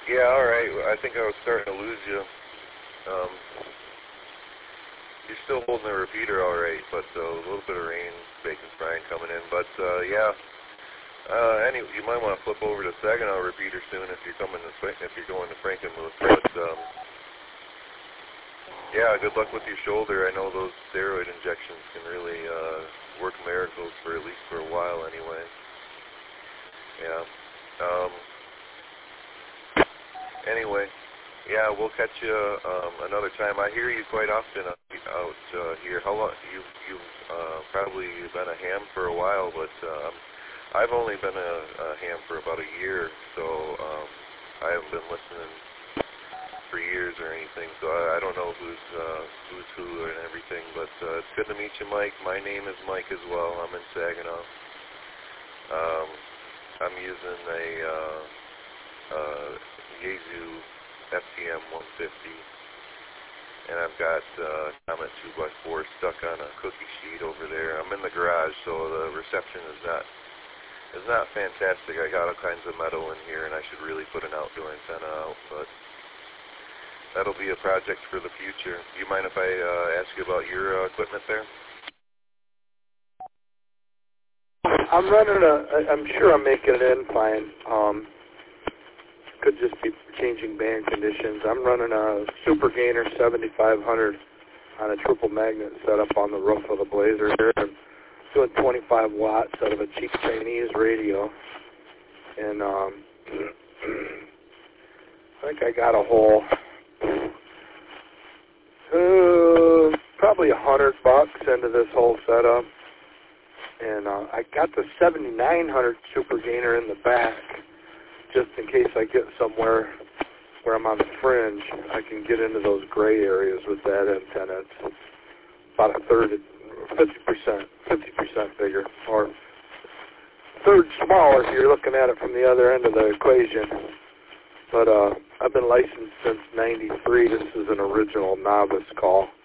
Yeah, all right. I think I was starting to lose you. You're still holding the repeater all right, but a little bit of rain, bacon frying coming in. But, yeah. Anyway, you might want to flip over to Saginaw repeater soon if you're going to Frankenmuth. But, yeah, good luck with your shoulder. I know those steroid injections can really work miracles for at least for a while anyway. Yeah. Anyway, yeah, we'll catch you another time. I hear you quite often out here. How long? You've probably been a ham for a while, but I've only been a ham for about a year, so I haven't been listening for years or anything, so I don't know who's who and everything, but it's good to meet you, Mike. My name is Mike as well. I'm in Saginaw. I'm using a Yaesu FTM 150, and I've got Comet 2x4 stuck on a cookie sheet over there. I'm in the garage, so the reception is not fantastic. I got all kinds of metal in here, and I should really put an outdoor antenna out, but that'll be a project for the future. Do you mind if I ask you about your equipment there? I'm running I'm sure I'm making it in fine. Could just be changing band conditions. I'm running a Super Gainer 7500 on a triple magnet setup on the roof of the Blazer here. I'm doing 25 watts out of a cheap Chinese radio. And I think I got a whole probably $100 into this whole setup. And I got the 7900 Super Gainer in the back, just in case I get somewhere where I'm on the fringe, I can get into those gray areas with that antenna. It's about a third, 50% bigger, or a third smaller if you're looking at it from the other end of the equation. But I've been licensed since '93. This is an original novice call.